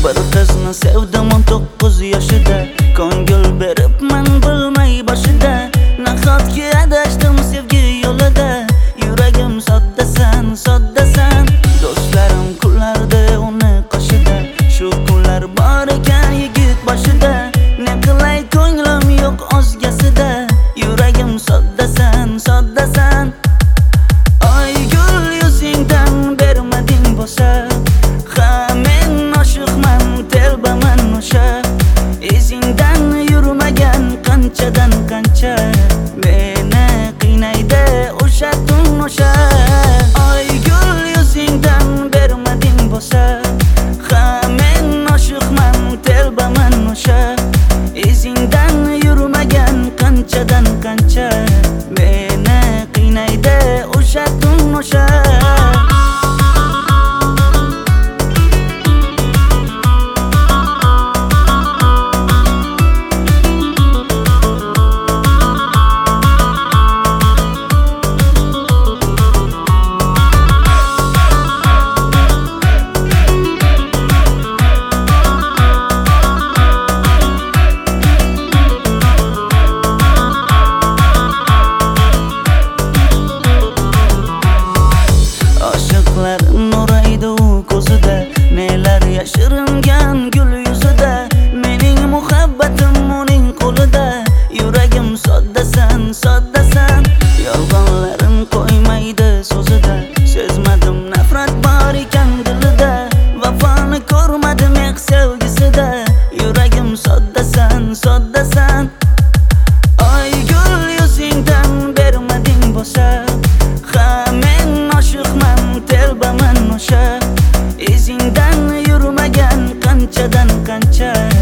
Bir qizni sevdim 19 yoshida, ko'ngil beribman bilmay boshida. Nahotki adashdim sevgi yo'lida, yuragim soddasan, soddasan. Do'stlarim kulardi uni qoshida, shu kunlar bor ekan yigit boshida. Ne qilay ko'nglim yo'q o'zgasida, yuragim soddasan, soddasan. Ay gul yuzingdan bermading bo'lsa, ha men oshiqman, telbaman o'sha. Izingdan yurmagan qanchadan qancha, meni qiynaydi o'sha tun o'sha. Ay gul yuzingdan bermading bo'lsa, ha men oshiqman, telbaman o'sha. Izingdan yurmagan qanchadan qancha, meni qiynaydi o'sha tun o'sha. Nuraydi u ko'zida, nelar yashiringan gul yuzida. Mening muhabbatim uning qo'lida, yuragim soddasan, soddasan. Yolg'onlarim qo'ymaydi so'zida, sezmadim nafrat bor ekan dilida. Vafoni ko'rmadim ex sevgisida, yuragim soddasan, soddasan. Ay gul yuzingdan bermading bo'lsa, ha men oshiqman, telbaman o'sha. Izingdan yurmagan qanchadan qancha,